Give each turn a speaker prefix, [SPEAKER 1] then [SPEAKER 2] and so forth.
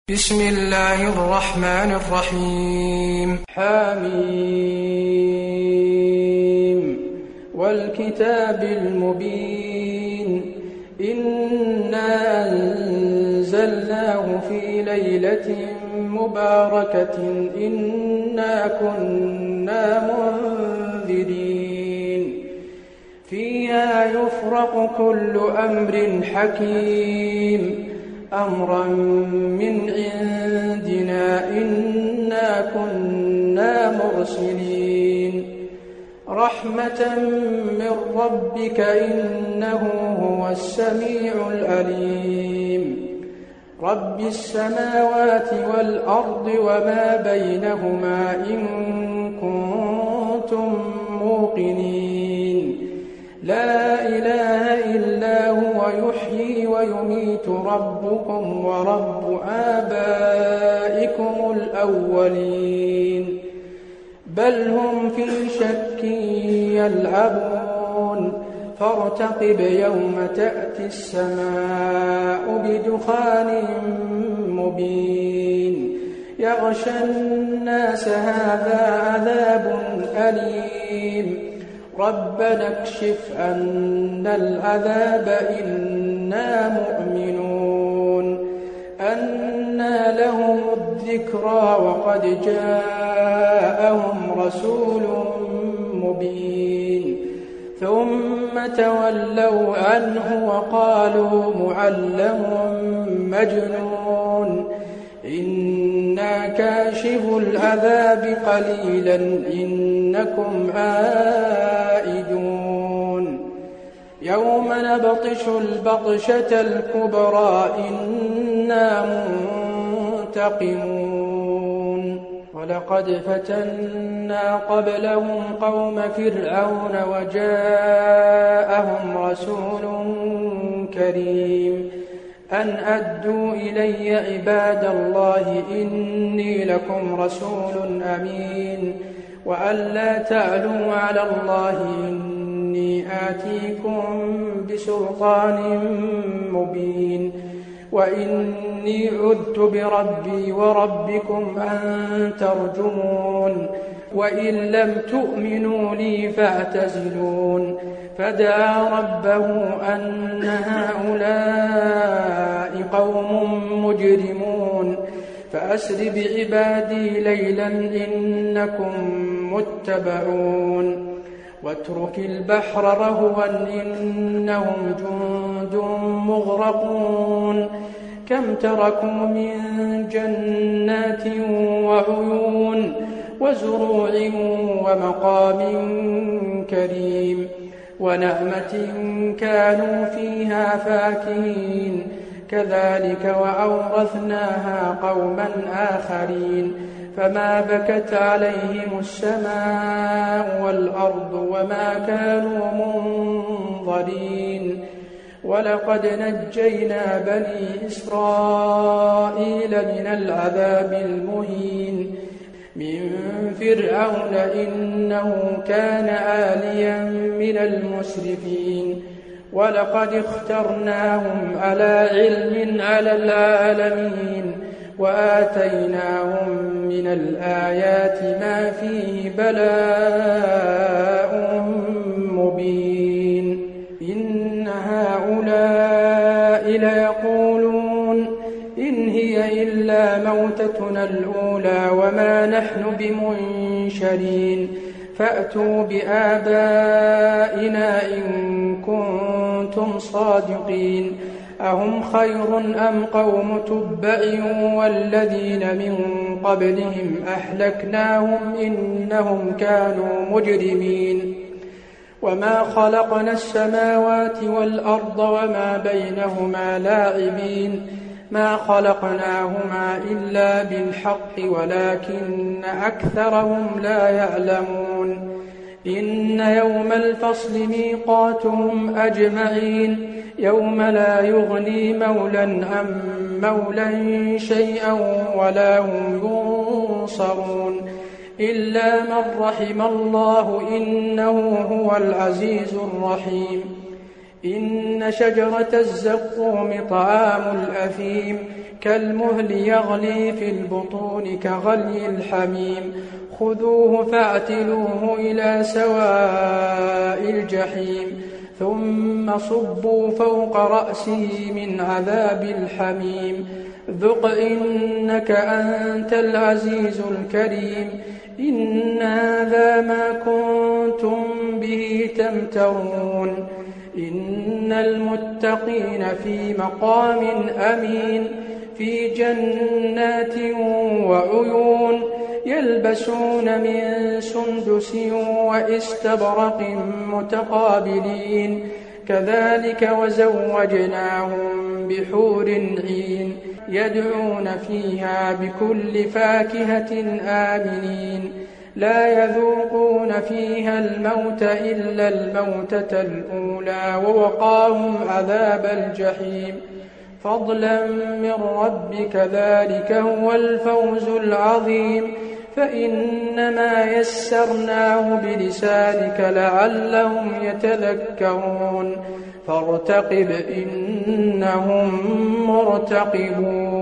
[SPEAKER 1] بسم الله الرحمن الرحيم.
[SPEAKER 2] حميم والكتاب المبين إنا أنزلناه في ليلة مباركة إنا كنا منذرين فيها يفرق كل أمر حكيم أمرا من عندنا إنا كنا مرسلين رحمة من ربك إنه هو السميع العليم رب السماوات والأرض وما بينهما إن كنتم موقنين لا إله إلا هو يحيي ويميت ربكم ورب آبائكم الأولين بل هم في شك يلعبون فارتقب يوم تأتي السماء بدخان مبين يغشى الناس هذا عذاب أليم ربنا اكشف عنا العذاب إنا مؤمنون أنى لهم الذكرى وقد جاءهم رسول مبين ثم تولوا عنه وقالوا معلم مجنون إنا كاشف العذاب قليلا إنكم عائدون يوم نبطش البطشة الكبرى إنا منتقمون ولقد فتنا قبلهم قوم فرعون وجاءهم رسول كريم أن أدوا إلي عباد الله إني لكم رسول أمين وأن لا تعلوا على الله إني آتيكم بسلطان مبين وإني عذت بربي وربكم أن ترجمون وإن لم تؤمنوا لي فاعتزلون فدعا ربه أن هؤلاء قوم مجرمون فأسر بعبادي ليلا إنكم متبعون واترك البحر رهوا إنهم جند مغرقون كم تركوا من جنات وعيون وزروع ومقام كريم ونعمة كانوا فيها فاكهين كذلك وأورثناها قوما آخرين فما بكت عليهم السماء والأرض وما كانوا منظرين ولقد نجينا بني إسرائيل من العذاب المهين من فرعون إنه كان عاليا من المسرفين ولقد اخترناهم على علم على العالمين وآتيناهم من الآيات ما فيه بلاء مبين إن هؤلاء ليقولون إن هي إلا موتتنا الأولى وما نحن بمنشرين فأتوا بآبائنا إن كنتم صادقين أهم خير أم قوم تبع والذين من قبلهم أهلكناهم إنهم كانوا مجرمين وما خلقنا السماوات والأرض وما بينهما لاعبين ما خلقناهما إلا بالحق ولكن أكثرهم لا يعلمون إن يوم الفصل ميقاتهم أجمعين يوم لا يغني مولى عن مولى شيئا ولا هم ينصرون إلا من رحم الله إنه هو العزيز الرحيم إن شجرة الزقوم طعام الأثيم كالمهل يغلي في البطون كغلي الحميم خذوه فاعتلوه إلى سواء الجحيم ثم صبوا فوق رأسه من عذاب الحميم ذق إنك أنت العزيز الكريم إن هذا ما كنتم به تمترون إن المتقين في مقام أمين في جنات وعيون يلبسون من سندس وإستبرق متقابلين كذلك وزوجناهم بحور عين يدعون فيها بكل فاكهة آمنين لا يذوقون فيها الموت إلا الموتة الأولى ووقاهم عذاب الجحيم فضلا من ربك ذلك هو الفوز العظيم فإنما يسرناه بلسانك لعلهم يتذكرون فارتقب إنهم مرتقبون